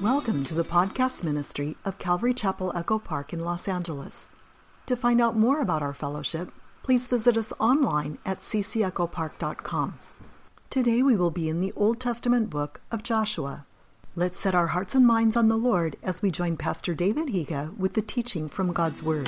Welcome to the podcast ministry of Calvary Chapel Echo Park in Los Angeles. To find out more about our fellowship, please visit us online at ccechopark.com. Today we will be in the Old Testament book of Joshua. Let's set our hearts and minds on the Lord as we join Pastor David Higa with the teaching from God's Word.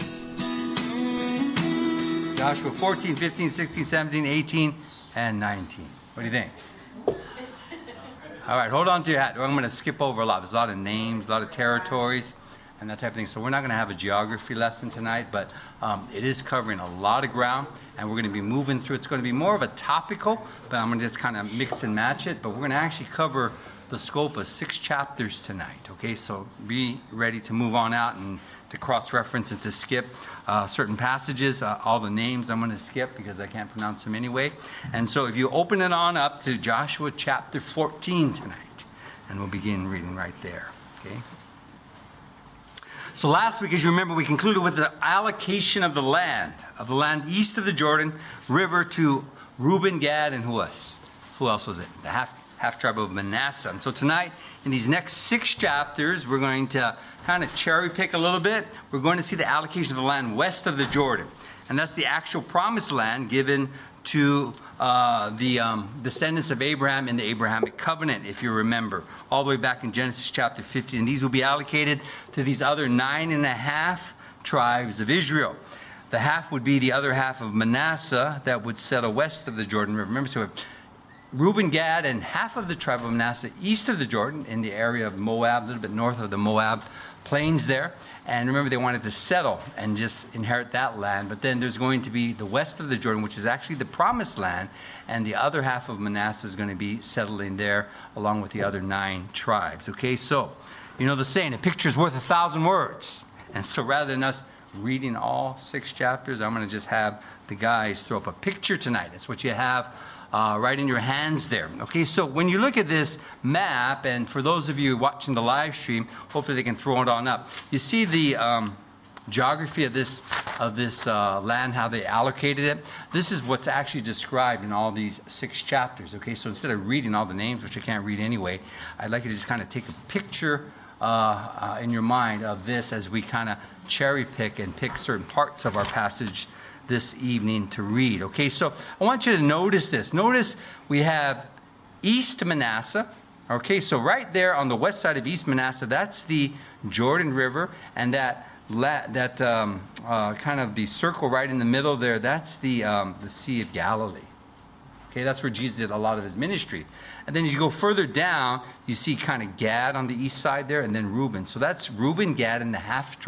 Joshua 14, 15, 16, 17, 18, and 19. What do you think? All right, hold on to your hat. I'm going to skip over a lot. There's a lot of names, a lot of territories, and that type of thing. So we're not going to have a geography lesson tonight, but it is covering a lot of ground, and we're going to be moving through. It's going to be more of a topical, but I'm going to just kind of mix and match it. But we're going to actually cover the scope of 6 chapters tonight, okay? So be ready to move on out and to cross-reference and to skip certain passages. All the names I'm going to skip because I can't pronounce them anyway. And so if you open it on up to Joshua chapter 14 tonight, and we'll begin reading right there, okay? So last week, as you remember, we concluded with the allocation of the land east of the Jordan River to Reuben, Gad, and who else? Who else was it? The half tribe of Manasseh. And so tonight, in these next 6 chapters, we're going to kind of cherry pick a little bit. We're going to see the allocation of the land west of the Jordan. And that's the actual promised land given to the descendants of Abraham in the Abrahamic covenant, if you remember, all the way back in Genesis chapter 50. And these will be allocated to these other 9.5 tribes of Israel. The half would be the other half of Manasseh that would settle west of the Jordan River. Remember, so Reuben, Gad, and half of the tribe of Manasseh east of the Jordan in the area of Moab, a little bit north of the Moab plains there. And remember, they wanted to settle and just inherit that land. But then there's going to be the west of the Jordan, which is actually the promised land. And the other half of Manasseh is going to be settling there along with the other 9 tribes. Okay, so you know the saying, a picture is worth 1,000 words. And so rather than us reading all 6 chapters, I'm going to just have the guys throw up a picture tonight. That's what you have right in your hands there. Okay, so when you look at this map, and for those of you watching the live stream, hopefully they can throw it on up. You see the geography of this land, how they allocated it. This is what's actually described in all these 6 chapters. Okay, so instead of reading all the names, which I can't read anyway, I'd like you to just kind of take a picture in your mind of this as we kind of cherry pick and pick certain parts of our passage this evening to read. Okay, so I want you to notice this. Notice we have East Manasseh. Okay, so right there on the west side of East Manasseh, that's the Jordan River, and that kind of the circle right in the middle there, that's the Sea of Galilee. Okay, that's where Jesus did a lot of his ministry. And then as you go further down, you see kind of Gad on the east side there, and then Reuben. So that's Reuben, Gad, and the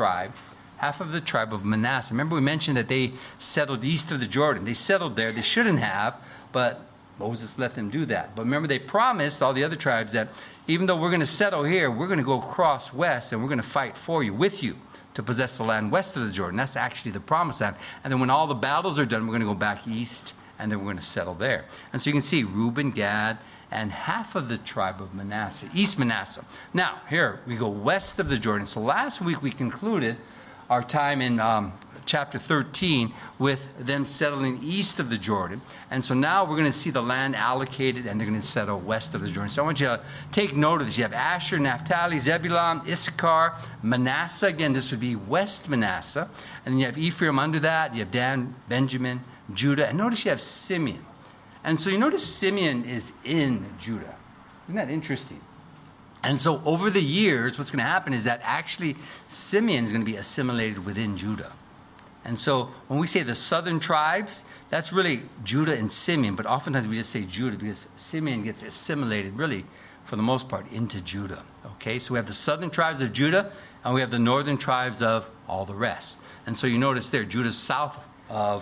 half of the tribe of Manasseh. Remember we mentioned that they settled east of the Jordan. They settled there. They shouldn't have, but Moses let them do that. But remember, they promised all the other tribes that even though we're going to settle here, we're going to go across west and we're going to fight for you, with you, to possess the land west of the Jordan. That's actually the promised land. And then when all the battles are done, we're going to go back east and then we're going to settle there. And so you can see Reuben, Gad, and half of the tribe of Manasseh, East Manasseh. Now, here we go west of the Jordan. So last week we concluded our time in chapter 13 with them settling east of the Jordan. And so now we're going to see the land allocated and they're going to settle west of the Jordan. So I want you to take note of this. You have Asher, Naphtali, Zebulun, Issachar, Manasseh. Again, this would be West Manasseh. And then you have Ephraim under that. You have Dan, Benjamin, Judah. And notice you have Simeon. And so you notice Simeon is in Judah. Isn't that interesting? And so over the years, what's going to happen is that actually Simeon is going to be assimilated within Judah. And so when we say the southern tribes, that's really Judah and Simeon. But oftentimes we just say Judah because Simeon gets assimilated really, for the most part, into Judah. Okay, so we have the southern tribes of Judah and we have the northern tribes of all the rest. And so you notice there, Judah's south of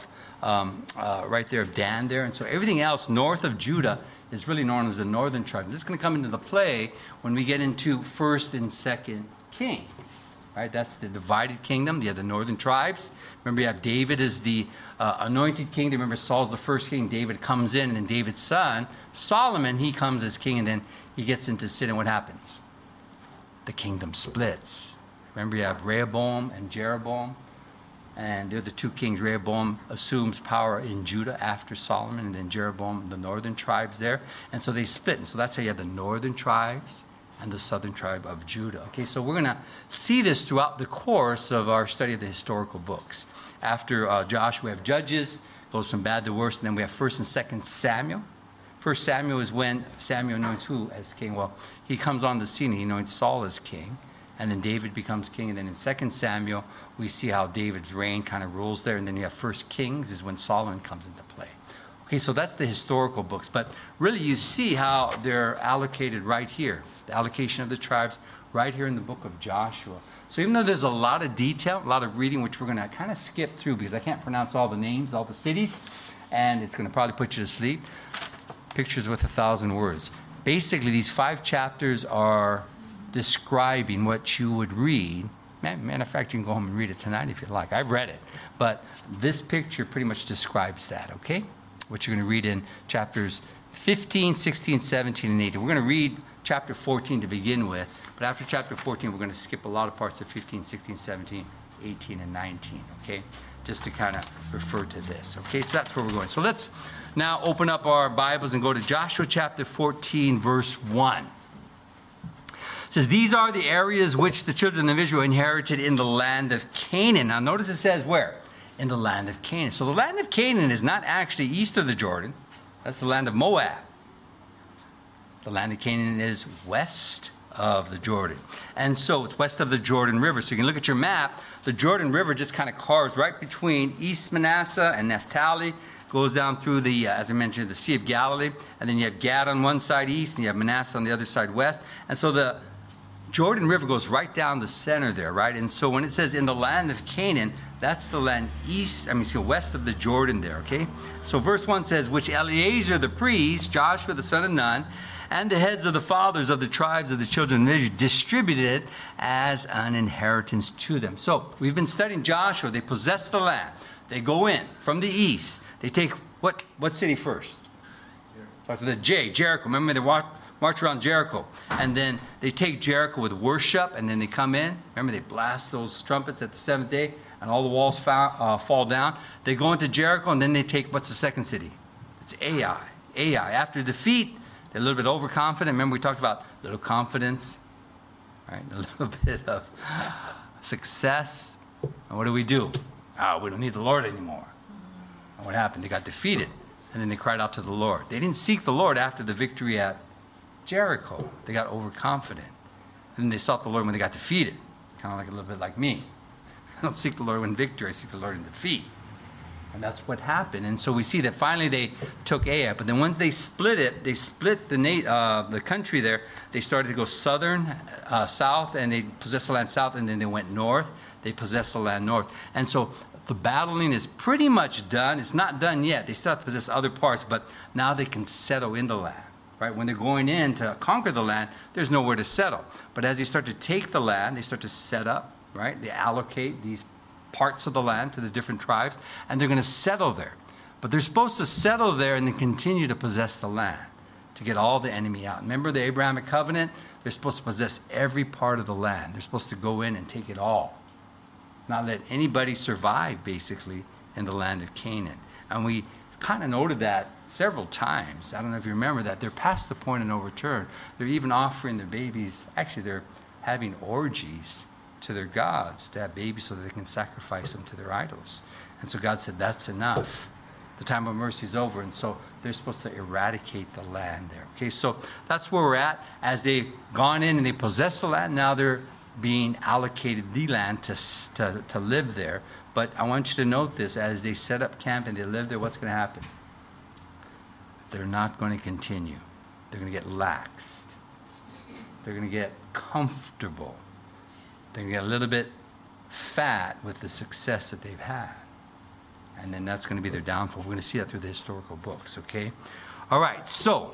right there of Dan there. And so everything else north of Judah is really known as the northern tribes. This is going to come into the play when we get into 1st and 2nd Kings. Right? That's the divided kingdom. You have the northern tribes. Remember, you have David as the anointed king. Remember, Saul's the first king. David comes in, and then David's son, Solomon, he comes as king, and then he gets into sin. And what happens? The kingdom splits. Remember, you have Rehoboam and Jeroboam. And they're the 2 kings. Rehoboam assumes power in Judah after Solomon, and then Jeroboam, the northern tribes there. And so they split. And so that's how you have the northern tribes and the southern tribe of Judah. Okay, so we're going to see this throughout the course of our study of the historical books. After Joshua, we have Judges, goes from bad to worse, and then we have 1st and 2nd Samuel. 1st Samuel is when Samuel anoints who as king? Well, he comes on the scene, he anoints Saul as king, and then David becomes king, and then in 2nd Samuel, we see how David's reign kind of rules there, and then you have 1st Kings is when Solomon comes into play. Okay, so that's the historical books, but really you see how they're allocated right here, the allocation of the tribes right here in the book of Joshua. So even though there's a lot of detail, a lot of reading, which we're going to kind of skip through because I can't pronounce all the names, all the cities, and it's going to probably put you to sleep. Pictures with 1,000 words. Basically, these 5 chapters are describing what you would read. Matter of fact, you can go home and read it tonight if you like. I've read it. But this picture pretty much describes that, okay? What you're going to read in chapters 15, 16, 17, and 18. We're going to read chapter 14 to begin with, but after chapter 14, we're going to skip a lot of parts of 15, 16, 17, 18, and 19, okay? Just to kind of refer to this, okay? So that's where we're going. So let's now open up our Bibles and go to Joshua chapter 14, verse 1. It says, these are the areas which the children of Israel inherited in the land of Canaan. Now notice it says where? In the land of Canaan. So the land of Canaan is not actually east of the Jordan. That's the land of Moab. The land of Canaan is west of the Jordan. And so it's west of the Jordan River. So you can look at your map. The Jordan River just kind of carves right between East Manasseh and Naphtali. Goes down through the, as I mentioned, the Sea of Galilee. And then you have Gad on one side east and you have Manasseh on the other side west. And so the Jordan River goes right down the center there, right? And so when it says in the land of Canaan, that's the land west of the Jordan there, okay? So verse 1 says, which Eleazar the priest, Joshua the son of Nun, and the heads of the fathers of the tribes of the children of Israel distributed as an inheritance to them. So we've been studying Joshua. They possess the land. They go in from the east. They take what city first? Starts with a J, Jericho. Remember, they march around Jericho. And then they take Jericho with worship, and then they come in. Remember, they blast those trumpets at the 7th day, and all the walls fall down. They go into Jericho, and then they take, what's the second city? It's Ai. After defeat, they're a little bit overconfident. Remember, we talked about little confidence, right? A little bit of success. And what do? We don't need the Lord anymore. And what happened? They got defeated, and then they cried out to the Lord. They didn't seek the Lord after the victory at Jericho. They got overconfident. And then they sought the Lord when they got defeated. Kind of like a little bit like me. I don't seek the Lord in victory, I seek the Lord in defeat. And that's what happened. And so we see that finally they took Ai. But then once they split it, they split the country there. They started to go south, and they possessed the land south, and then they went north. They possessed the land north. And so the battling is pretty much done. It's not done yet. They still have to possess other parts, but now they can settle in the land. Right? When they're going in to conquer the land, there's nowhere to settle. But as they start to take the land, they start to set up, right? They allocate these parts of the land to the different tribes, and they're going to settle there. But they're supposed to settle there and then continue to possess the land to get all the enemy out. Remember the Abrahamic covenant? They're supposed to possess every part of the land. They're supposed to go in and take it all. Not let anybody survive, basically, in the land of Canaan. And we kind of noted that several times. I don't know if you remember that. They're past the point of no return. They're even offering their babies. Actually, they're having orgies to their gods to have babies so that they can sacrifice them to their idols. And so God said, that's enough. The time of mercy is over. And so they're supposed to eradicate the land there. Okay, so that's where we're at. As they've gone in and they possess the land, now they're being allocated the land to live there. But I want you to note this. As they set up camp and they live there, what's going to happen? They're not going to continue. They're going to get laxed. They're going to get comfortable. They're going to get a little bit fat with the success that they've had. And then that's going to be their downfall. We're going to see that through the historical books, okay? All right, so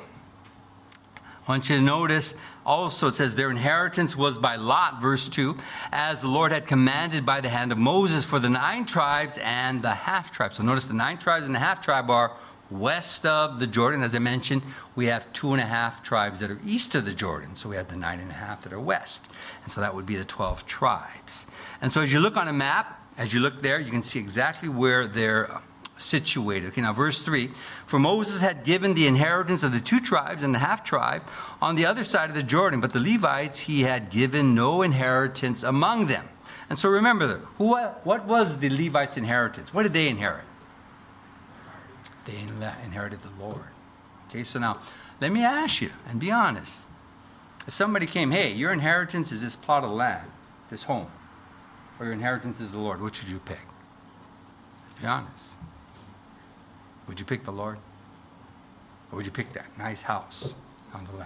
I want you to notice also it says their inheritance was by lot, verse 2, as the Lord had commanded by the hand of Moses for the 9 tribes and the half-tribe. So notice the 9 tribes and the half-tribe are west of the Jordan. As I mentioned, we have 2.5 tribes that are east of the Jordan. So we have the 9.5 that are west. And so that would be the 12 tribes. And so as you look on a map, as you look there, you can see exactly where they're situated. Okay, now verse 3. For Moses had given the inheritance of the 2 tribes and the half tribe on the other side of the Jordan, but the Levites he had given no inheritance among them. And so remember, what was the Levites' inheritance? What did they inherit? They inherited the Lord. Okay, so now let me ask you, and be honest. If somebody came, hey, your inheritance is this plot of land, this home, or your inheritance is the Lord, which would you pick? Be honest. Would you pick the Lord? Or would you pick that nice house on the land?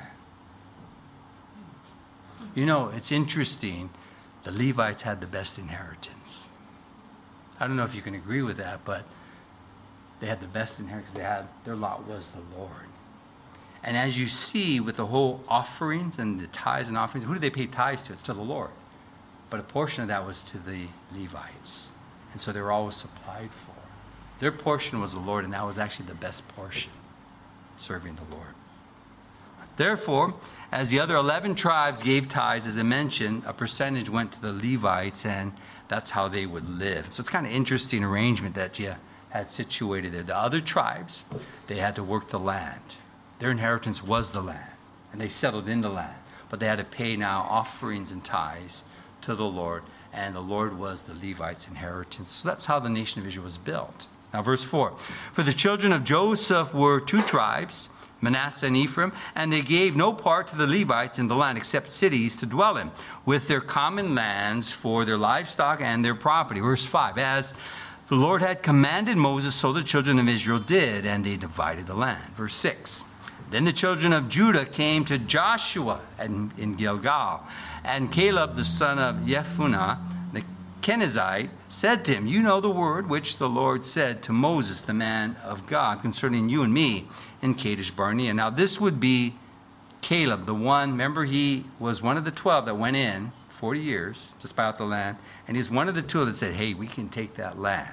You know, it's interesting. The Levites had the best inheritance. I don't know if you can agree with that, but they had the best inheritance. Their lot was the Lord. And as you see with the whole offerings and the tithes and offerings, who did they pay tithes to? It's to the Lord. But a portion of that was to the Levites. And so they were always supplied for. Their portion was the Lord, and that was actually the best portion, serving the Lord. Therefore, as the other 11 tribes gave tithes, as I mentioned, a percentage went to the Levites, and that's how they would live. So it's kind of interesting arrangement that you had situated there. The other tribes, they had to work the land. Their inheritance was the land, and they settled in the land. But they had to pay now offerings and tithes to the Lord, and the Lord was the Levites' inheritance. So that's how the nation of Israel was built. Now, verse 4. For the children of Joseph were 2 tribes, Manasseh and Ephraim, and they gave no part to the Levites in the land except cities to dwell in, with their common lands for their livestock and their property. Verse 5. As the Lord had commanded Moses, so the children of Israel did, and they divided the land. Verse 6. Then the children of Judah came to Joshua in Gilgal, and Caleb the son of Jephunneh, the Kenizzite, said to him, you know the word which the Lord said to Moses, the man of God, concerning you and me in Kadesh Barnea. Now this would be Caleb, the one, remember he was one of the 12 that went in 40 years to spy out the land, and he's one of the 2 that said, hey, we can take that land.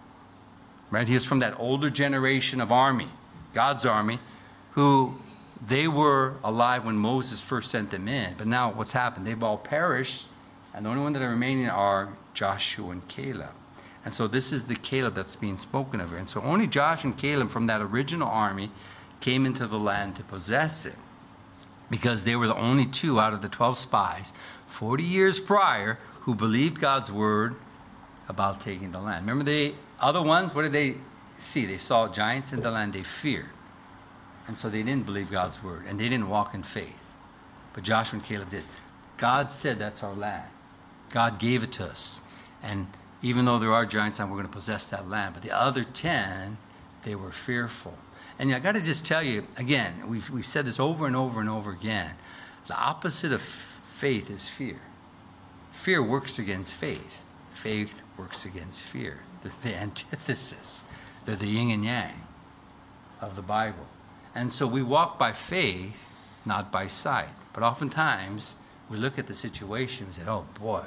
Right? He was from that older generation of army, God's army, who they were alive when Moses first sent them in. But now what's happened? They've all perished, and the only one that are remaining are Joshua and Caleb. And so this is the Caleb that's being spoken of here. And so only Joshua and Caleb from that original army came into the land to possess it, because they were the only 2 out of the 12 spies 40 years prior who believed God's word about taking the land. Remember the other ones, what did they see? They saw giants in the land they feared. And so they didn't believe God's word, and they didn't walk in faith. But Joshua and Caleb did. God said that's our land. God gave it to us. And even though there are giants, we're going to possess that land. But the other 10, they were fearful. And I got to just tell you, again, we said this over and over and over again. The opposite of faith is fear. Fear works against faith. Faith works against fear. The antithesis. They're the yin and yang of the Bible. And so we walk by faith, not by sight. But oftentimes, we look at the situation and say, oh boy.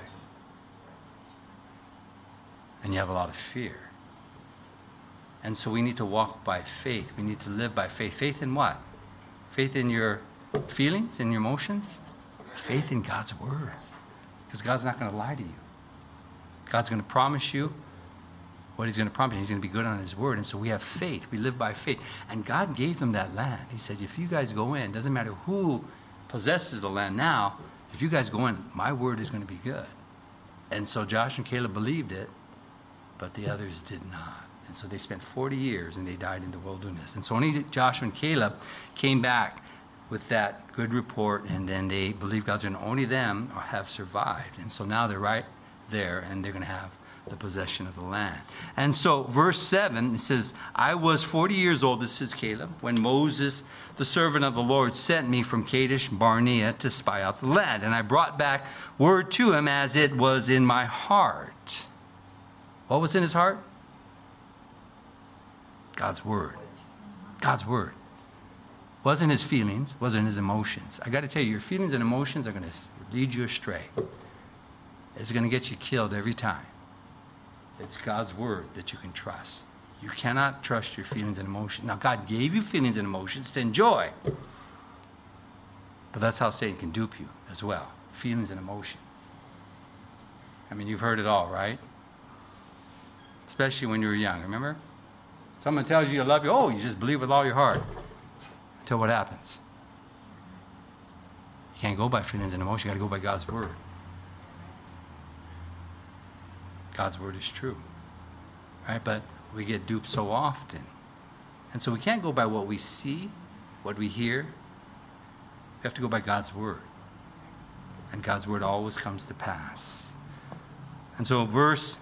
And you have a lot of fear. And so we need to walk by faith. We need to live by faith. Faith in what? Faith in your feelings, in your emotions? Faith in God's word. Because God's not going to lie to you. God's going to promise you what he's going to promise you. He's going to be good on his word. And so we have faith. We live by faith. And God gave them that land. He said, if you guys go in, doesn't matter who possesses the land now, if you guys go in, my word is going to be good. And so Joshua and Caleb believed it, but the others did not. And so they spent 40 years and they died in the wilderness. And so only Joshua and Caleb came back with that good report, and then they believed God's going to only them have survived. And so now they're right there, and they're going to have the possession of the land. And so verse 7, it says, I was 40 years old, this is Caleb, when Moses, the servant of the Lord, sent me from Kadesh Barnea to spy out the land. And I brought back word to him as it was in my heart. What was in his heart? God's word. God's word. Wasn't his feelings, wasn't his emotions. I got to tell you, your feelings and emotions are going to lead you astray. It's going to get you killed every time. It's God's word that you can trust. You cannot trust your feelings and emotions. Now, God gave you feelings and emotions to enjoy. But that's how Satan can dupe you as well. Feelings and emotions. I mean, you've heard it all, right? Especially when you were young, remember? Someone tells you to love you, oh, you just believe with all your heart. Until what happens? You can't go by feelings and emotions. You got to go by God's word. God's word is true. Right? But we get duped so often. And so we can't go by what we see, what we hear. We have to go by God's word. And God's word always comes to pass. And so verse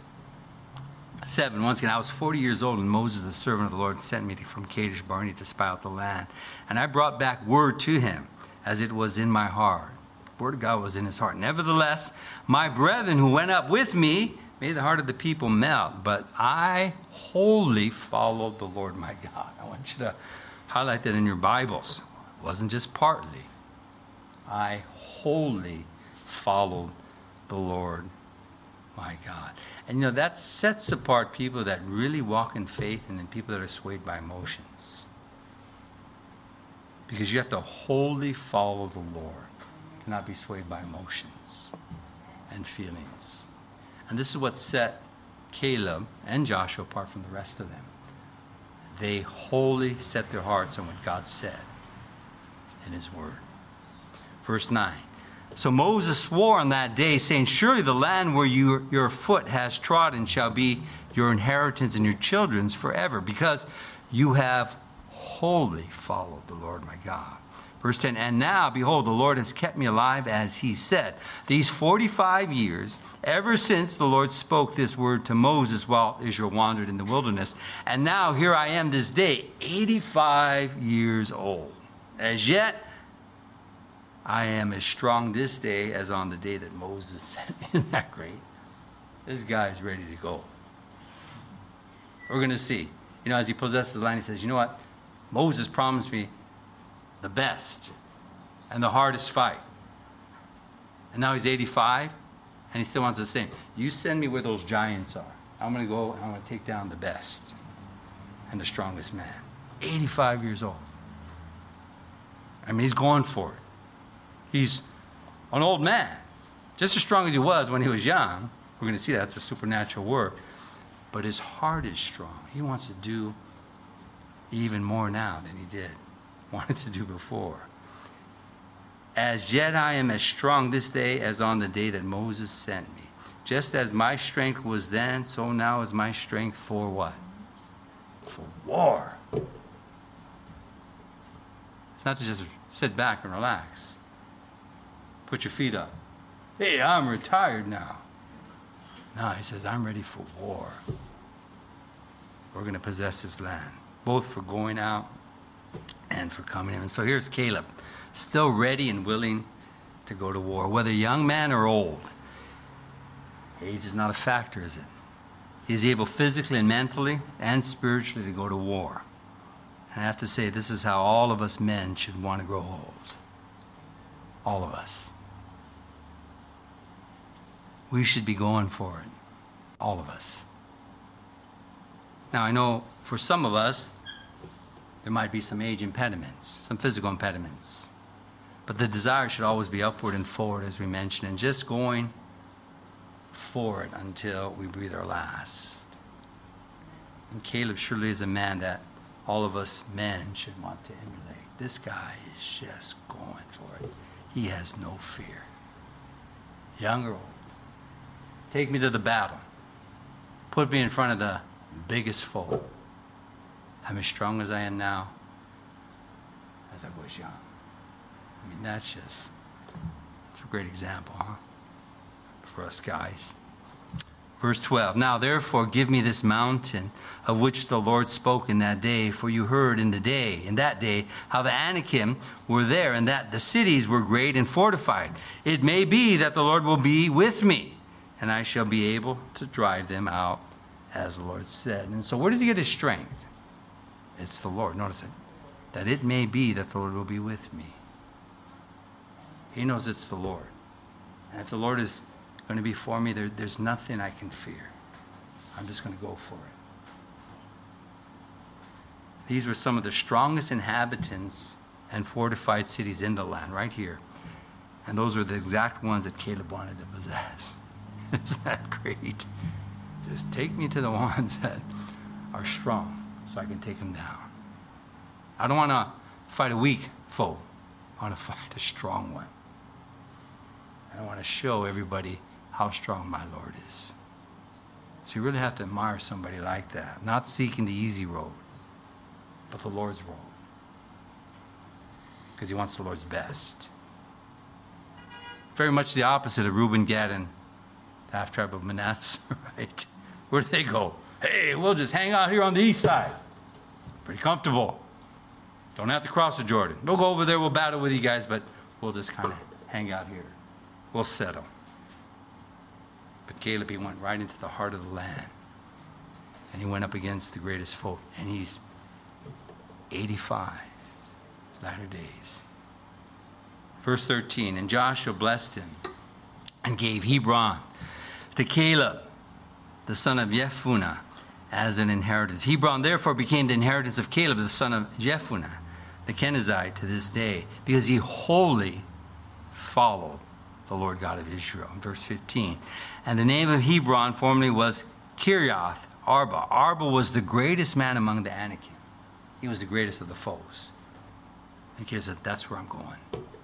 7, once again, I was 40 years old, and Moses, the servant of the Lord, sent me from Kadesh Barnea to spy out the land. And I brought back word to him, as it was in my heart. The word of God was in his heart. Nevertheless, my brethren who went up with me made the heart of the people melt, but I wholly followed the Lord my God. I want you to highlight that in your Bibles. It wasn't just partly. I wholly followed the Lord my God. And you know, that sets apart people that really walk in faith and then people that are swayed by emotions. Because you have to wholly follow the Lord to not be swayed by emotions and feelings. And this is what set Caleb and Joshua apart from the rest of them. They wholly set their hearts on what God said in his word. Verse 9. So Moses swore on that day, saying, surely the land where your foot has trodden shall be your inheritance and your children's forever, because you have wholly followed the Lord my God. Verse 10, and now, behold, the Lord has kept me alive as he said. These 45 years, ever since the Lord spoke this word to Moses while Israel wandered in the wilderness. And now here I am this day, 85 years old. As yet, I am as strong this day as on the day that Moses sent me. Isn't that great? This guy is ready to go. We're going to see. You know, as he possesses the land, he says, you know what? Moses promised me the best and the hardest fight. And now he's 85, and he still wants the same. You send me where those giants are. I'm going to go and I'm going to take down the best and the strongest man. 85 years old. I mean, he's going for it. He's an old man, just as strong as he was when he was young. We're going to see that's a supernatural work. But his heart is strong. He wants to do even more now than he wanted to do before. As yet I am as strong this day as on the day that Moses sent me. Just as my strength was then, so now is my strength for what? For war. It's not to just sit back and relax. Put your feet up. Hey, I'm retired now. No, he says, I'm ready for war. We're going to possess this land, both for going out and for coming in. And so here's Caleb, still ready and willing to go to war, whether young man or old. Age is not a factor, is it? He's able physically and mentally and spiritually to go to war. And I have to say, this is how all of us men should want to grow old. All of us. We should be going for it. All of us. Now, I know for some of us, there might be some age impediments, some physical impediments. But the desire should always be upward and forward, as we mentioned, and just going forward until we breathe our last. And Caleb surely is a man that all of us men should want to emulate. This guy is just going for it. He has no fear. Young or old. Take me to the battle. Put me in front of the biggest foe. I'm as strong as I am now as I was young. I mean, that's a great example, huh? For us guys. Verse 12, now therefore give me this mountain of which the Lord spoke in that day, for you heard in that day, how the Anakim were there, and that the cities were great and fortified. It may be that the Lord will be with me, and I shall be able to drive them out, as the Lord said. And so where does he get his strength? It's the Lord. Notice it. That it may be that the Lord will be with me. He knows it's the Lord. And if the Lord is going to be for me, there's nothing I can fear. I'm just going to go for it. These were some of the strongest inhabitants and fortified cities in the land, right here. And those are the exact ones that Caleb wanted to possess. Isn't that great? Just take me to the ones that are strong so I can take them down. I don't want to fight a weak foe. I want to fight a strong one. I want to show everybody how strong my Lord is. So you really have to admire somebody like that. Not seeking the easy road, but the Lord's road. Because he wants the Lord's best. Very much the opposite of Reuben, Gad, and the half-tribe of Manasseh, right? Where do they go? Hey, we'll just hang out here on the east side. Pretty comfortable. Don't have to cross the Jordan. We'll go over there, we'll battle with you guys, but we'll just kind of hang out here. We'll settle. But Caleb, he went right into the heart of the land. And he went up against the greatest foe. And he's 85, his latter days. Verse 13, and Joshua blessed him and gave Hebron to Caleb, the son of Jephunneh, as an inheritance. Hebron therefore became the inheritance of Caleb, the son of Jephunneh, the Kenizzite, to this day, because he wholly followed the Lord God of Israel. Verse 15, and the name of Hebron formerly was Kiriath Arba. Arba was the greatest man among the Anakim. He was the greatest of the foes. And Caleb said, that's where I'm going.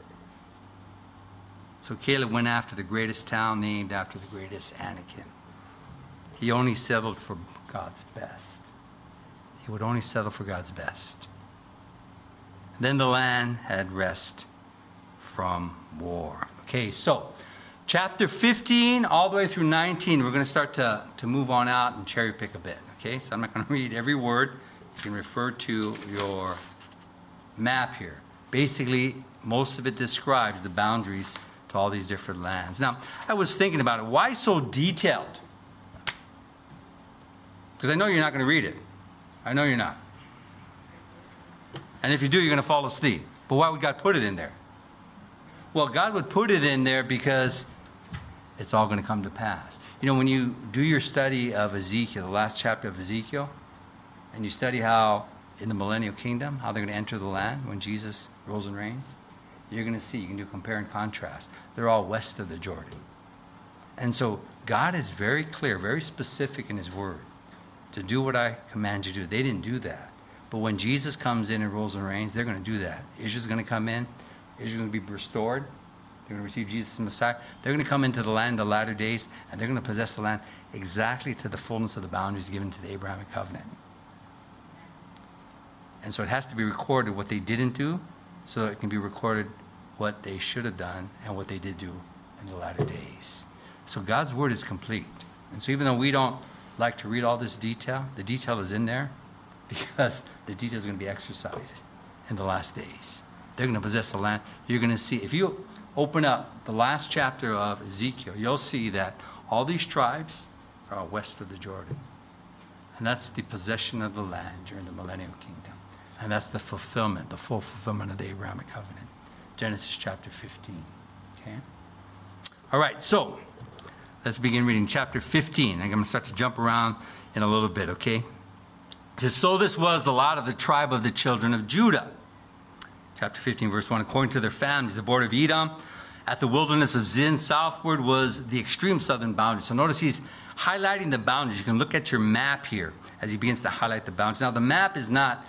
So Caleb went after the greatest town named after the greatest Anakim. He only settled for God's best. He would only settle for God's best. Then the land had rest from war. Okay, so chapter 15 all the way through 19, we're going to start to move on out and cherry pick a bit. Okay, so I'm not going to read every word. You can refer to your map here. Basically, most of it describes the boundaries to all these different lands. Now, I was thinking about it. Why so detailed? Because I know you're not going to read it. I know you're not. And if you do, you're going to fall asleep. But why would God put it in there? Well, God would put it in there because it's all going to come to pass. You know, when you do your study of Ezekiel, the last chapter of Ezekiel, and you study how in the millennial kingdom, how they're going to enter the land when Jesus rules and reigns, you're going to see, you can do compare and contrast. They're all west of the Jordan. And so God is very clear, very specific in his word to do what I command you to do. They didn't do that. But when Jesus comes in and rules and reigns, they're going to do that. Israel's going to come in. Israel's going to be restored. They're going to receive Jesus as Messiah. They're going to come into the land the latter days, and they're going to possess the land exactly to the fullness of the boundaries given to the Abrahamic covenant. And so it has to be recorded what they didn't do, so it can be recorded what they should have done and what they did do in the latter days. So God's word is complete. And so even though we don't like to read all this detail, the detail is in there because the detail is going to be exercised in the last days. They're going to possess the land. You're going to see, if you open up the last chapter of Ezekiel, you'll see that all these tribes are west of the Jordan. And that's the possession of the land during the millennial kingdom. And that's the fulfillment, the full fulfillment of the Abrahamic covenant. Genesis chapter 15. Okay? All right, so let's begin reading chapter 15. I'm going to start to jump around in a little bit, okay? It says, so this was the lot of the tribe of the children of Judah. Chapter 15, verse 1, according to their families, the border of Edom, at the wilderness of Zin, southward was the extreme southern boundary. So notice he's highlighting the boundaries. You can look at your map here as he begins to highlight the boundaries. Now, the map is not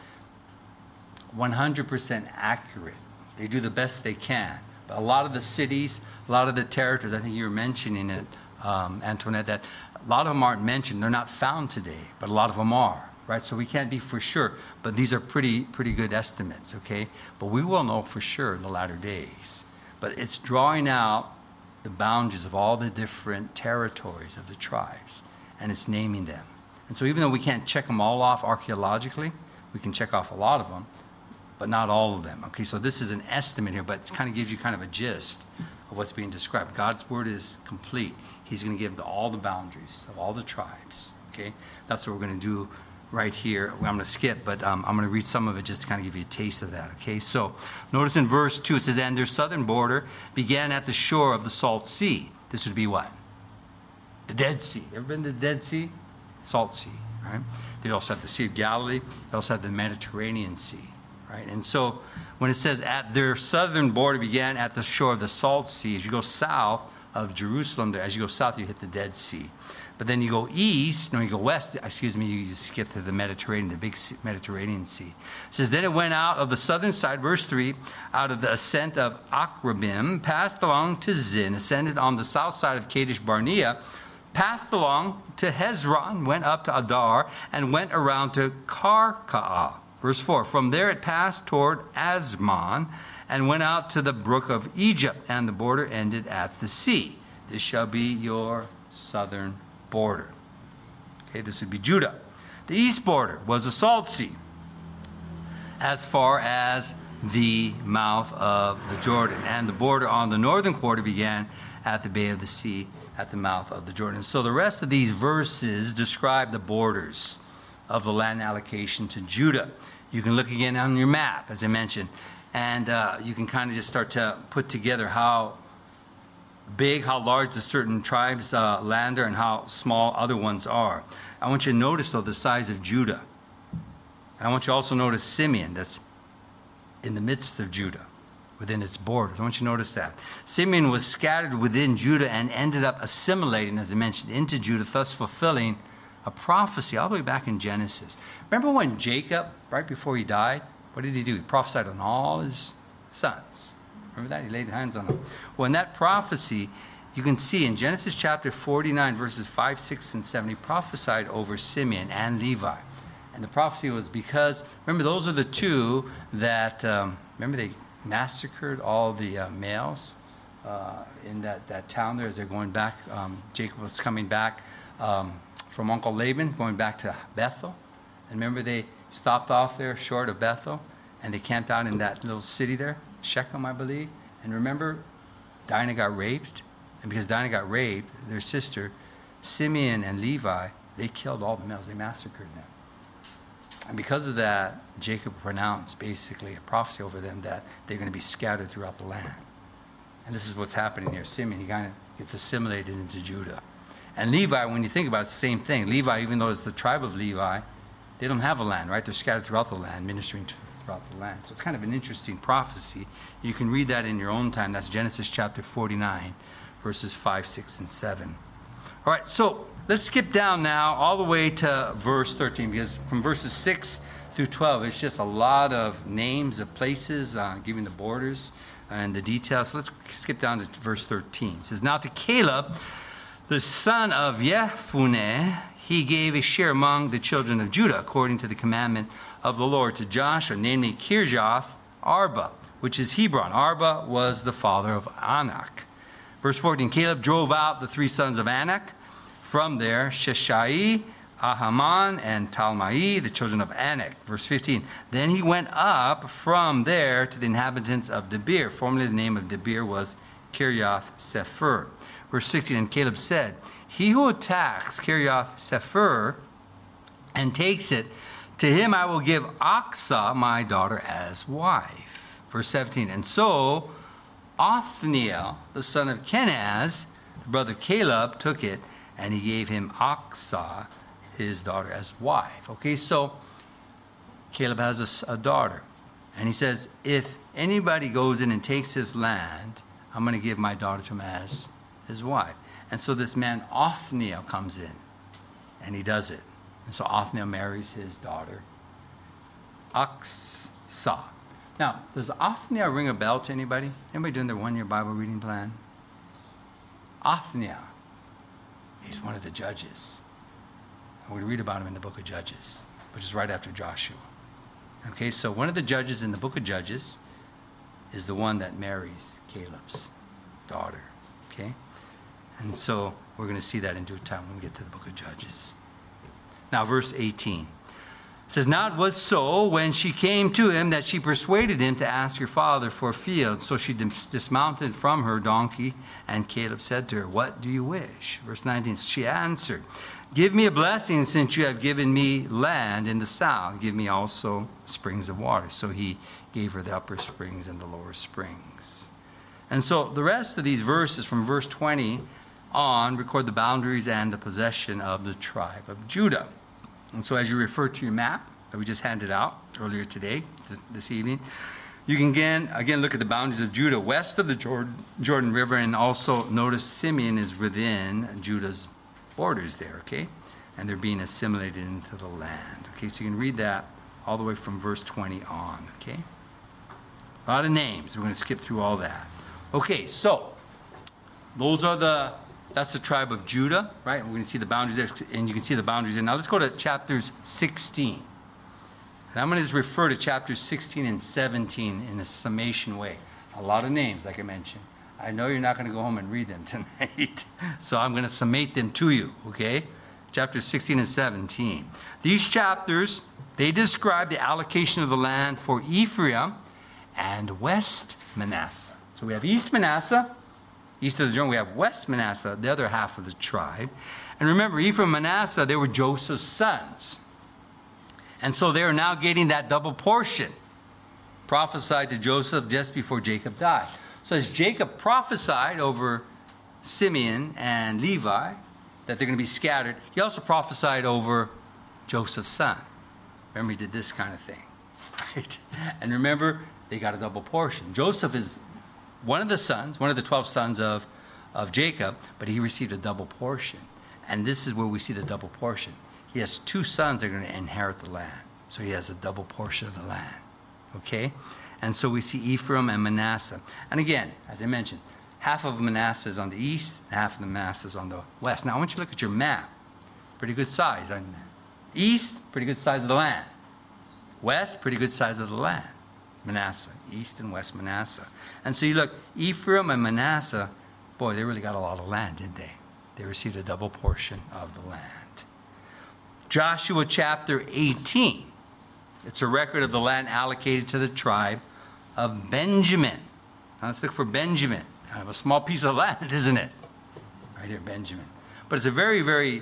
100% accurate. They do the best they can. But a lot of the cities, a lot of the territories, I think you were mentioning it, Antoinette, that a lot of them aren't mentioned. They're not found today, but a lot of them are, right? So we can't be for sure. But these are pretty good estimates, okay? But we will know for sure in the latter days. But it's drawing out the boundaries of all the different territories of the tribes, and it's naming them. And so even though we can't check them all off archaeologically, we can check off a lot of them, but not all of them. Okay, so this is an estimate here, but it kind of gives you kind of a gist of what's being described. God's word is complete. He's going to give all the boundaries of all the tribes. Okay, that's what we're going to do right here. I'm going to skip, but I'm going to read some of it just to kind of give you a taste of that. Okay, so notice in verse 2 it says, and their southern border began at the shore of the Salt Sea. This would be what? The Dead Sea. Ever been to the Dead Sea? Salt Sea, right? They also have the Sea of Galilee. They also have the Mediterranean Sea. Right? And so when it says at their southern border began at the shore of the Salt Sea, as you go south of Jerusalem, there, as you go south, you hit the Dead Sea. But then you go east, no, you go west, you skip to the Mediterranean, the big Mediterranean Sea. It says, then it went out of the southern side, verse 3, out of the ascent of Akrabim, passed along to Zin, ascended on the south side of Kadesh Barnea, passed along to Hezron, went up to Adar, and went around to Karkaa. Verse 4, from there it passed toward Asmon, and went out to the brook of Egypt, and the border ended at the sea. This shall be your southern border. Okay, this would be Judah. The east border was the Salt Sea, as far as the mouth of the Jordan. And the border on the northern quarter began at the Bay of the Sea, at the mouth of the Jordan. So the rest of these verses describe the borders of the land allocation to Judah. You can look again on your map, as I mentioned, and you can kind of just start to put together how big, how large the certain tribes' land are and how small other ones are. I want you to notice, though, the size of Judah. And I want you to also notice Simeon, that's in the midst of Judah, within its borders. I want you to notice that. Simeon was scattered within Judah and ended up assimilating, as I mentioned, into Judah, thus fulfilling a prophecy all the way back in Genesis. Remember when Jacob, right before he died, what did he do? He prophesied on all his sons. Remember that? He laid hands on them. Well, in that prophecy, you can see in Genesis chapter 49, verses 5, 6, and 7, he prophesied over Simeon and Levi. And the prophecy was because, remember, those are the two that, remember they massacred all the males in that town there as they're going back. Jacob was coming back from Uncle Laban, going back to Bethel. And remember, they stopped off there short of Bethel, and they camped out in that little city there, Shechem, I believe. And remember, Dinah got raped. And because Dinah got raped, their sister, Simeon and Levi, they killed all the males. They massacred them. And because of that, Jacob pronounced basically a prophecy over them that they're going to be scattered throughout the land. And this is what's happening here. Simeon, he kind of gets assimilated into Judah. And Levi, when you think about it, it's the same thing. Levi, even though it's the tribe of Levi, they don't have a land, right? They're scattered throughout the land, ministering throughout the land. So it's kind of an interesting prophecy. You can read that in your own time. That's Genesis chapter 49, verses 5, 6, and 7. All right, so let's skip down now all the way to verse 13, because from verses 6 through 12, it's just a lot of names of places, giving the borders and the details. So let's skip down to verse 13. It says, now to Caleb, the son of Jephunneh, he gave a share among the children of Judah, according to the commandment of the Lord to Joshua, namely Kirjath Arba, which is Hebron. Arba was the father of Anak. Verse 14, Caleb drove out the three sons of Anak from there, Sheshai, Ahaman, and Talmai, the children of Anak. Verse 15, then he went up from there to the inhabitants of Debir. Formerly the name of Debir was Kirjath Sefer. Verse 16, and Caleb said, he who attacks Kirjath Sefer and takes it, to him I will give Aksah, my daughter, as wife. Verse 17, and so Othniel, the son of Kenaz, the brother of Caleb, took it, and he gave him Aksah, his daughter, as wife. Okay, so Caleb has a daughter. And he says, if anybody goes in and takes his land, I'm going to give my daughter to him as his wife. And so this man, Othniel, comes in, and he does it. And so Othniel marries his daughter, Aksah. Now, does Othniel ring a bell to anybody? Anybody doing their one-year Bible reading plan? Othniel. He's one of the judges. And we read about him in the book of Judges, which is right after Joshua. Okay, so one of the judges in the book of Judges is the one that marries Caleb's daughter. Okay? And so we're going to see that in due time when we get to the book of Judges. Now, verse 18. It says, now it was so when she came to him that she persuaded him to ask her father for a field. So she dismounted from her donkey, and Caleb said to her, what do you wish? Verse 19, she answered, give me a blessing since you have given me land in the south. Give me also springs of water. So he gave her the upper springs and the lower springs. And so the rest of these verses from verse 20 on record the boundaries and the possession of the tribe of Judah. And so as you refer to your map that we just handed out earlier today, this evening, you can again look at the boundaries of Judah west of the Jordan River, and also notice Simeon is within Judah's borders there, okay? And they're being assimilated into the land. Okay, so you can read that all the way from verse 20 on, okay? A lot of names. We're going to skip through all that. Okay, so that's the tribe of Judah, right? We're going to see the boundaries there, and you can see the boundaries there. Now let's go to chapters 16. And I'm going to just refer to chapters 16 and 17 in a summation way. A lot of names, like I mentioned. I know you're not going to go home and read them tonight, so I'm going to summate them to you, okay? Chapters 16 and 17. These chapters, they describe the allocation of the land for Ephraim and West Manasseh. So we have East Manasseh, east of the Jordan. We have West Manasseh, the other half of the tribe. And remember, Ephraim and Manasseh, they were Joseph's sons. And so they are now getting that double portion prophesied to Joseph just before Jacob died. So as Jacob prophesied over Simeon and Levi that they're going to be scattered, he also prophesied over Joseph's son. Remember, he did this kind of thing, right? And remember, they got a double portion. Joseph is one of the sons, one of the 12 sons of Jacob, but he received a double portion. And this is where we see the double portion. He has two sons that are going to inherit the land. So he has a double portion of the land. Okay? And so we see Ephraim and Manasseh. And again, as I mentioned, half of Manasseh is on the east, and half of the Manasseh is on the west. Now I want you to look at your map. Pretty good size. East, pretty good size of the land. West, pretty good size of the land. Manasseh, East and West Manasseh. And so you look, Ephraim and Manasseh, boy, they really got a lot of land, didn't they? They received a double portion of the land. Joshua chapter 18. It's a record of the land allocated to the tribe of Benjamin. Now let's look for Benjamin. Kind of a small piece of land, isn't it? Right here, Benjamin. But it's a very, very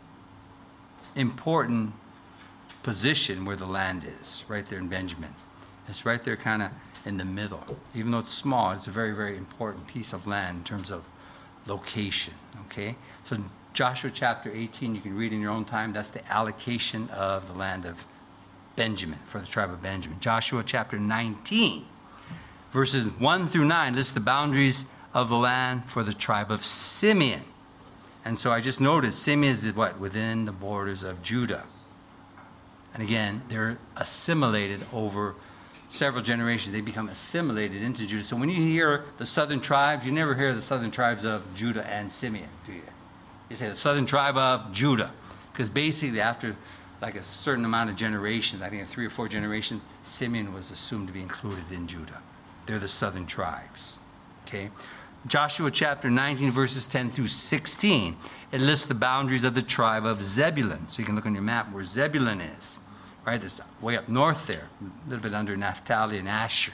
important position where the land is, right there in Benjamin. It's right there kind of in the middle. Even though it's small, it's a very, very important piece of land in terms of location, okay? So Joshua chapter 18, you can read in your own time. That's the allocation of the land of Benjamin, for the tribe of Benjamin. Joshua chapter 19, verses 1 through 9, lists the boundaries of the land for the tribe of Simeon. And so I just noticed Simeon is what? Within the borders of Judah. And again, they're assimilated over several generations. They become assimilated into Judah. So when you hear the southern tribes, you never hear the southern tribes of Judah and Simeon, do you? You say the southern tribe of Judah. Because basically after like a certain amount of generations, I think 3 or 4 generations, Simeon was assumed to be included in Judah. They're the southern tribes. Okay? Joshua chapter 19, verses 10 through 16. It lists the boundaries of the tribe of Zebulun. So you can look on your map where Zebulun is. Right? It's way up north there, a little bit under Naphtali and Asher.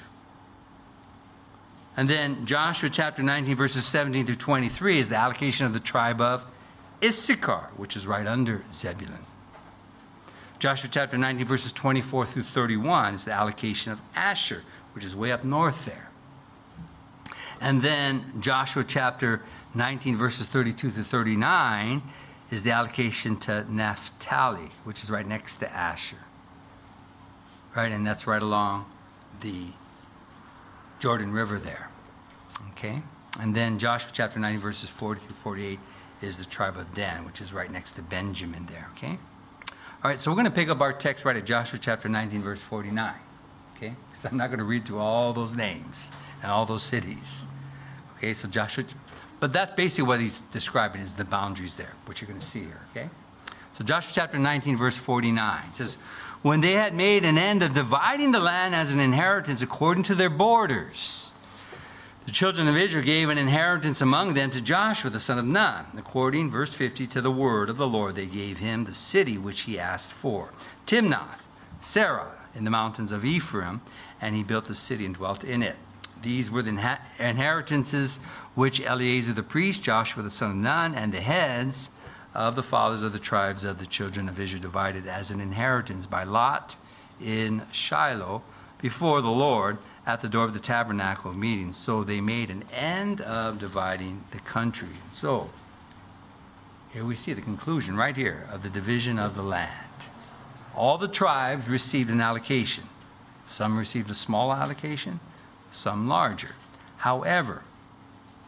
And then Joshua chapter 19, verses 17 through 23 is the allocation of the tribe of Issachar, which is right under Zebulun. Joshua chapter 19, verses 24 through 31 is the allocation of Asher, which is way up north there. And then Joshua chapter 19, verses 32 through 39 is the allocation to Naphtali, which is right next to Asher. Right, and that's right along the Jordan River there. Okay? And then Joshua chapter 19, verses 40 through 48 is the tribe of Dan, which is right next to Benjamin there. Okay? All right, so we're going to pick up our text right at Joshua chapter 19, verse 49. Okay? Because I'm not going to read through all those names and all those cities. Okay, so Joshua, but that's basically what he's describing is the boundaries there, which you're going to see here. Okay? So Joshua chapter 19, verse 49 says, when they had made an end of dividing the land as an inheritance according to their borders, the children of Israel gave an inheritance among them to Joshua the son of Nun, according, verse 50, to the word of the Lord. They gave him the city which he asked for, Timnath, Serah, in the mountains of Ephraim, and he built the city and dwelt in it. These were the inheritances which Eleazar the priest, Joshua the son of Nun, and the heads of the fathers of the tribes of the children of Israel divided as an inheritance by lot in Shiloh before the Lord at the door of the tabernacle of meeting. So they made an end of dividing the country. So here we see the conclusion right here of the division of the land. All the tribes received an allocation. Some received a small allocation, some larger. However,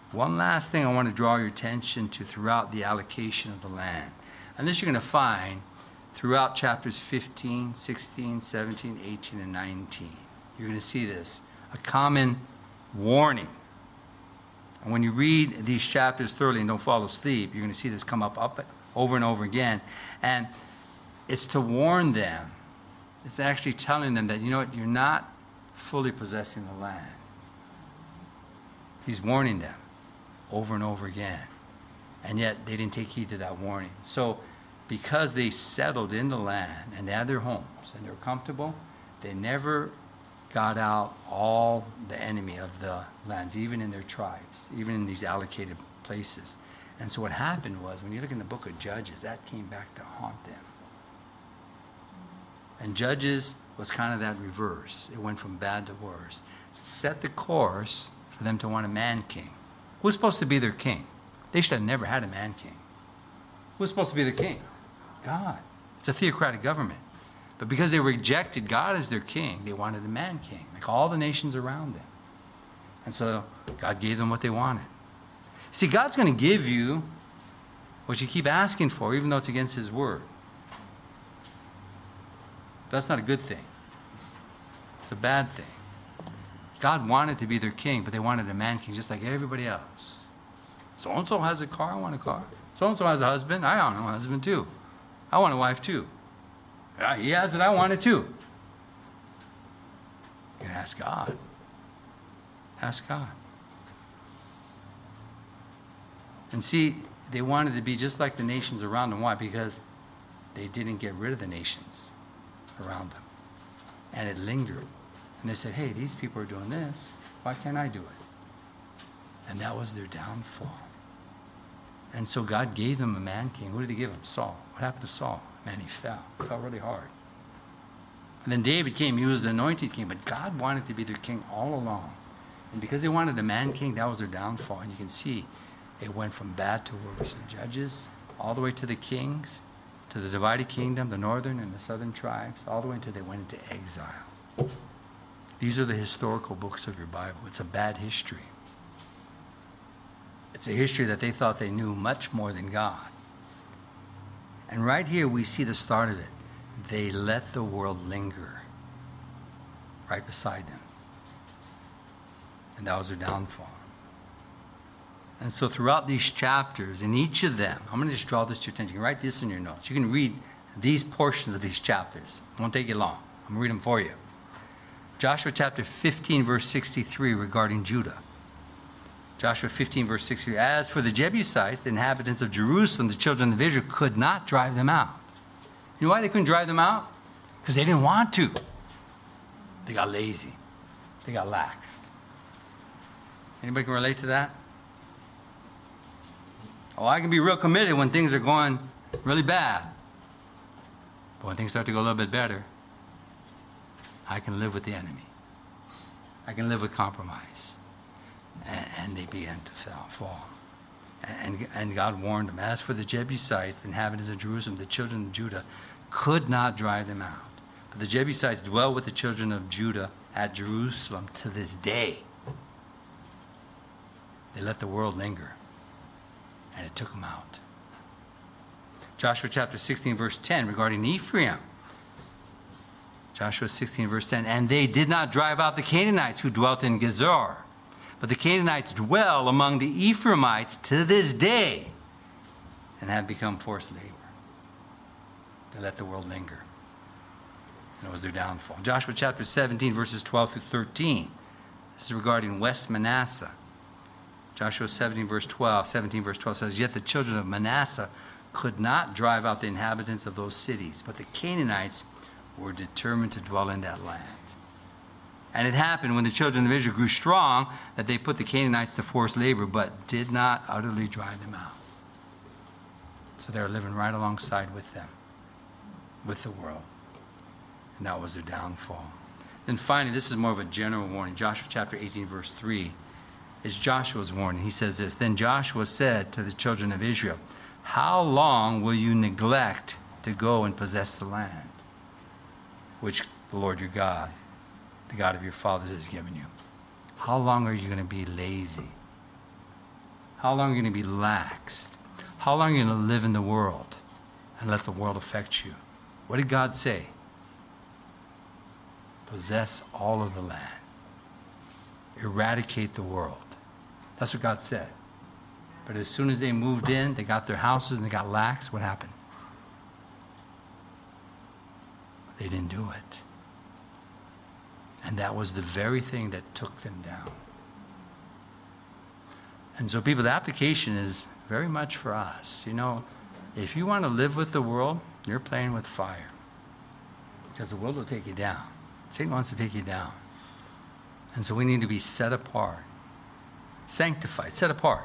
one last thing I want to draw your attention to throughout the allocation of the land. And this you're going to find throughout chapters 15, 16, 17, 18, and 19. You're going to see this, a common warning. And when you read these chapters thoroughly and don't fall asleep, you're going to see this come up over and over again. And it's to warn them. It's actually telling them that, you know what, you're not fully possessing the land. He's warning them over and over again. And yet they didn't take heed to that warning. So because they settled in the land and they had their homes and they were comfortable, they never got out all the enemy of the lands, even in their tribes, even in these allocated places. And so what happened was, when you look in the book of Judges, that came back to haunt them. And Judges was kind of that reverse. It went from bad to worse. Set the course for them to want a man king. Who's supposed to be their king? They should have never had a man king. Who's supposed to be their king? God. It's a theocratic government. But because they rejected God as their king, they wanted a man king, like all the nations around them. And so God gave them what they wanted. See, God's going to give you what you keep asking for, even though it's against his word. That's not a good thing. It's a bad thing. God wanted to be their king, but they wanted a man king just like everybody else. So-and-so has a car, I want a car. So-and-so has a husband, I want a husband too. I want a wife too. He has it, I want it too. You can ask God. Ask God. And see, they wanted to be just like the nations around them. Why? Because they didn't get rid of the nations around them. And it lingered. And they said, hey, these people are doing this. Why can't I do it? And that was their downfall. And so God gave them a man king. Who did he give them? Saul. What happened to Saul? Man, he fell. He fell really hard. And then David came. He was the anointed king. But God wanted to be their king all along. And because they wanted a man king, that was their downfall. And you can see it went from bad to worse. In Judges, all the way to the kings, to the divided kingdom, the northern and the southern tribes, all the way until they went into exile. These are the historical books of your Bible. It's a bad history. It's a history that they thought they knew much more than God. And right here we see the start of it. They let the world linger right beside them. And that was their downfall. And so throughout these chapters, in each of them, I'm going to just draw this to your attention. You can write this in your notes. You can read these portions of these chapters. It won't take you long. I'm going to read them for you. Joshua chapter 15, verse 63 regarding Judah. Joshua 15, verse 63. As for the Jebusites, the inhabitants of Jerusalem, the children of Israel could not drive them out. You know why they couldn't drive them out? Because they didn't want to. They got lazy. They got laxed. Anybody can relate to that? Oh, I can be real committed when things are going really bad. But when things start to go a little bit better, I can live with the enemy. I can live with compromise. And they began to fall. And God warned them. As for the Jebusites, the inhabitants of Jerusalem, the children of Judah could not drive them out. But the Jebusites dwell with the children of Judah at Jerusalem to this day. They let the world linger. And it took them out. Joshua chapter 16, verse 10, regarding Ephraim. Joshua 16, verse 10. And they did not drive out the Canaanites who dwelt in Gezer. But the Canaanites dwell among the Ephraimites to this day and have become forced labor. They let the world linger. And it was their downfall. Joshua chapter 17, verses 12 through 13. This is regarding West Manasseh. Joshua 17, verse 12 says, Yet the children of Manasseh could not drive out the inhabitants of those cities, but the Canaanites were determined to dwell in that land. And it happened when the children of Israel grew strong that they put the Canaanites to forced labor, but did not utterly drive them out. So they were living right alongside with them, with the world. And that was their downfall. Then finally, this is more of a general warning. Joshua chapter 18, verse 3 is Joshua's warning. He says this, Then Joshua said to the children of Israel, How long will you neglect to go and possess the land, which the Lord your God, the God of your fathers, has given you? How long are you going to be lazy? How long are you going to be laxed? How long are you going to live in the world and let the world affect you? What did God say? Possess all of the land. Eradicate the world. That's what God said. But as soon as they moved in, they got their houses and they got lax, what happened? They didn't do it. And that was the very thing that took them down. And so people, the application is very much for us. You know, if you want to live with the world, you're playing with fire. Because the world will take you down. Satan wants to take you down. And so we need to be set apart. Sanctified, set apart.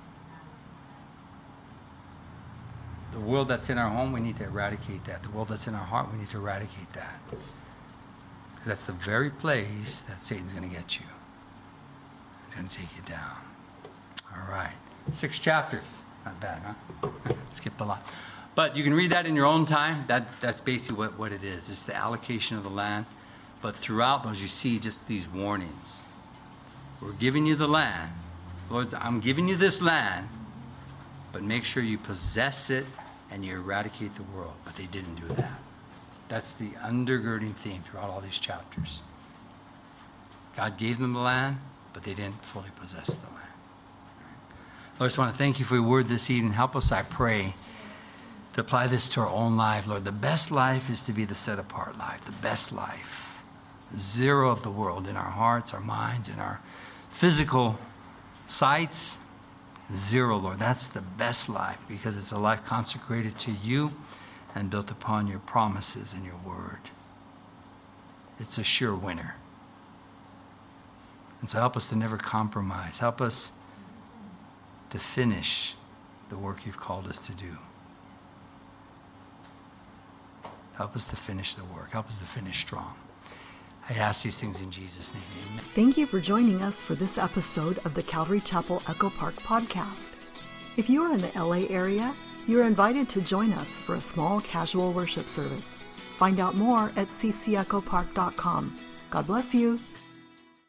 The world that's in our home, we need to eradicate that. The world that's in our heart, we need to eradicate that. Because that's the very place that Satan's going to get you. He's going to take you down. All right. 6 chapters. Not bad, huh? Skipped a lot. But you can read that in your own time. That's basically what it is. It's the allocation of the land. But throughout those, you see just these warnings. We're giving you the land. Lord, I'm giving you this land, but make sure you possess it and you eradicate the world. But they didn't do that. That's the undergirding theme throughout all these chapters. God gave them the land, but they didn't fully possess the land. Lord, I just want to thank you for your word this evening. Help us, I pray, to apply this to our own life. Lord, the best life is to be the set-apart life, the best life. 0 of the world in our hearts, our minds, in our physical sights. 0, Lord. That's the best life because it's a life consecrated to you and built upon your promises and your word. It's a sure winner. And so help us to never compromise. Help us to finish the work you've called us to do. Help us to finish the work. Help us to finish strong. I ask these things in Jesus' name. Amen. Thank you for joining us for this episode of the Calvary Chapel Echo Park podcast. If you are in the LA area, you are invited to join us for a small casual worship service. Find out more at ccechopark.com. God bless you.